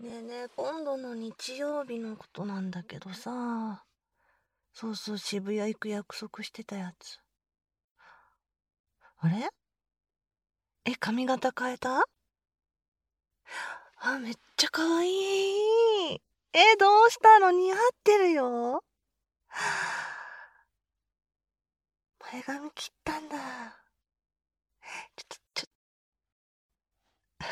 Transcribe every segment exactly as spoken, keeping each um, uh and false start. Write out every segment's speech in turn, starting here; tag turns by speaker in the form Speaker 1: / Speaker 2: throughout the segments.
Speaker 1: ねえねえ、今度の日曜日のことなんだけどさ。そうそう、渋谷行く約束してたやつ。あれ？え、髪型変えた？あ、めっちゃ可愛い。え、どうしたの？似合ってるよ。前髪切ったんだ。ちょっと、ちょっと。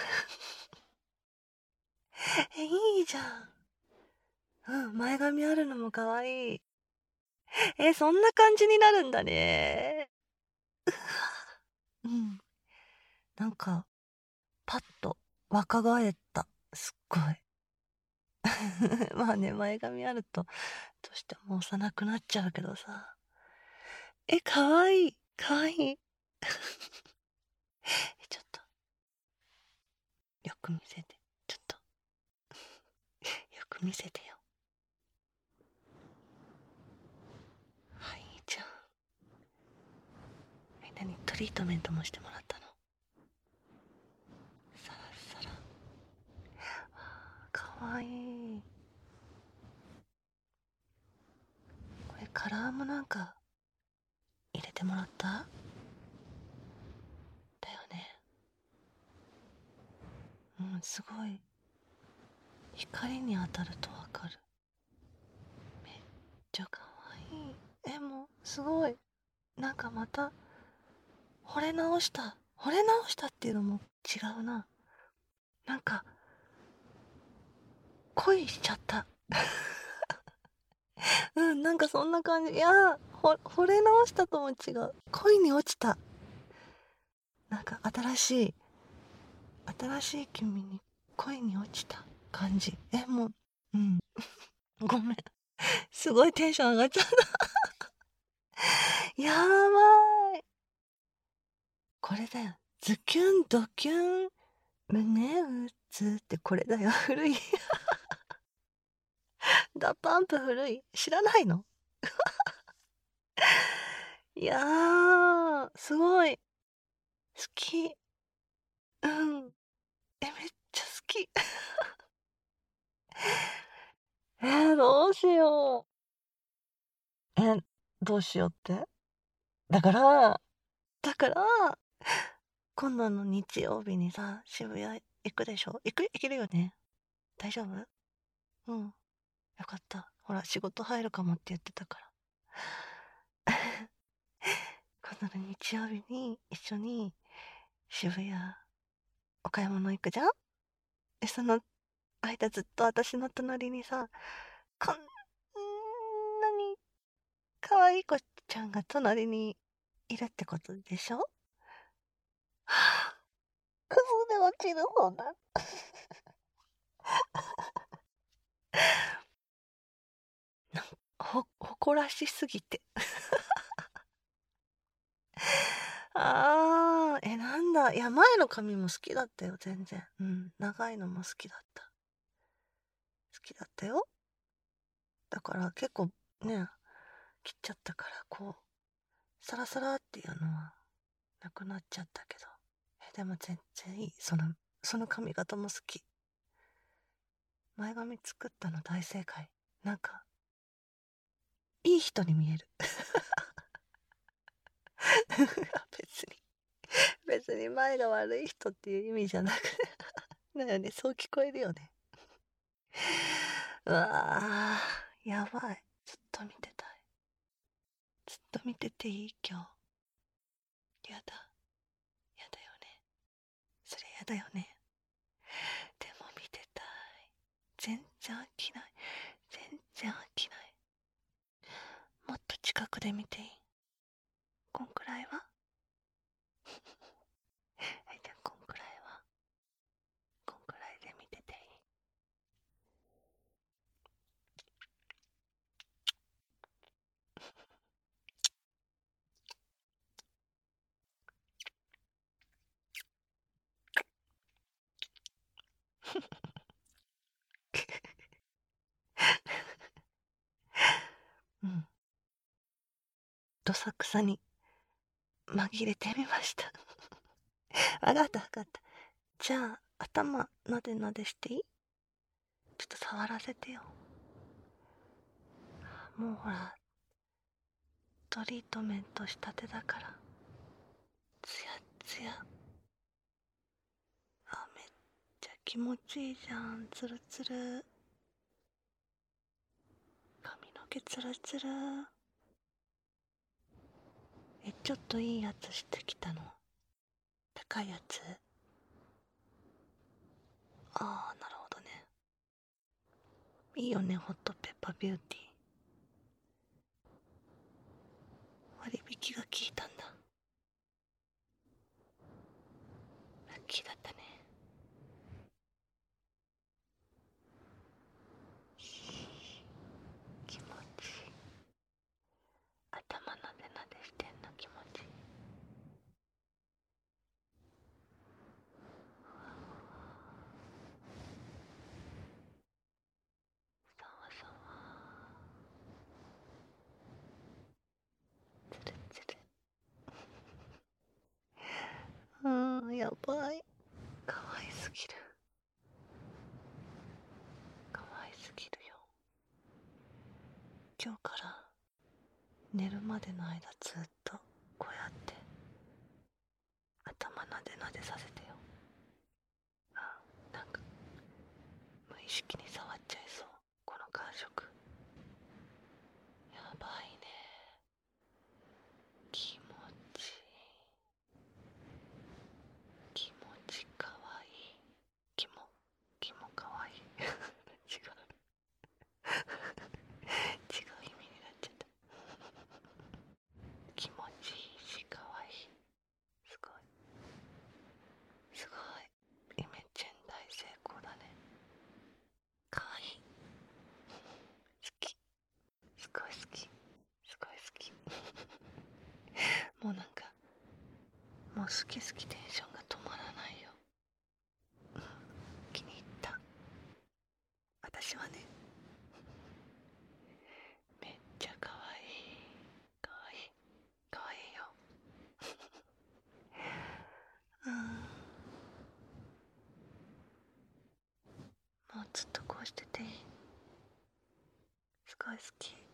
Speaker 1: え、いいじゃん。うん、前髪あるのも可愛い。え、そんな感じになるんだね。うん。なんか、パッと若返った。すっごい。まあね、前髪あると、どうしても幼くなっちゃうけどさ。え、かわいい。かわいい。え、ちょっと。よく見せて。ちょっと。よく見せてよ。はい、じゃん。え、なに、トリートメントもしてもらったの？さらさら。かわいい。これカラーもなんか、入れてもらった？だよね。うん、すごい。光に当たるとわかる。めっちゃかわいい。え、もう、すごい。なんかまた、惚れ直した。惚れ直したっていうのも違うな。なんか、恋しちゃった。うん、なんかそんな感じ。いや、ほ、惚れ直したとも違う。恋に落ちた。なんか新しい、新しい君に恋に落ちた感じ。え、もう、うん。ごめん。すごいテンション上がっちゃった。やばい。これだよ。ズキュン、ドキュン、胸打つってこれだよ。古い。ダパンプ古い。知らないの？いやー、すごい。好き。うん。え、めっちゃ好き。えー、どうしよう。え、どうしようって？だから、だから、今度の日曜日にさ、渋谷行くでしょ？行く？行けるよね？大丈夫？うん。よかった。ほら、仕事入るかもって言ってたから。今度の日曜日に一緒に渋谷お買い物行くじゃん？え、その間ずっと私の隣にさ、こんなに可愛い子ちゃんが隣にいるってことでしょ？はぁ、クズで落ちる方だ。なんほ、誇らしすぎて。あー、え、なんだ。いや、前の髪も好きだったよ、全然。うん、長いのも好きだった。好きだったよ。だから結構ね、切っちゃったから、こう、サラサラっていうのはなくなっちゃったけど。え、でも全然いい。その、その髪型も好き。前髪作ったの大正解。なんか、いい人に見える。別に、別に前が悪い人っていう意味じゃなくて。だよね、そう聞こえるよね。うわー、やばい。ずっと見てたい。ずっと見てていい今日。やだ。やだよね。それやだよね。でも見てたい。全然飽きない。全然飽きない。もっと近くで見ていい？こんくらいは？はい、じゃあこんくらいは？こんくらいで見てていい？うん。どさくさに紛れてみました。わかったわかった。じゃあ、頭なでなでしていい？ ちょっと触らせてよ。もうほらトリートメントしたてだからツヤツヤ。あ、めっちゃ気持ちいいじゃん。ツルツル、髪の毛ツルツル。え、ちょっといいやつしてきたの？高いやつ？ああ、なるほどね。いいよね、ホットペッパービューティー。割引が効いたんだ。ラッキーだったね。気持ちいい。頭なでなでしてんの気持ちいい。さわさわ、つるつる。うーん、やばい。かわいすぎる。かわいすぎるよ。今日から寝るまでの間ずっとこうやって頭なでなでさせてよ。あ、なんか無意識に触っちゃいそう、この感触。やばいね。気持ちいい。気持ちかわいい。気も気もかわいい。違う違う意味になっちゃった。気持ちいいしかわいい。すごいすごい、イメチェン大成功だね。かわいい。好き。すごい好き。すごい好き。もうなんかもう好き好きテンションが止まらないよ。気に入った。私はね、めっちゃかわいい。かわいい。かわいいよ。うん。もうずっとこうしてていい。すごい好き。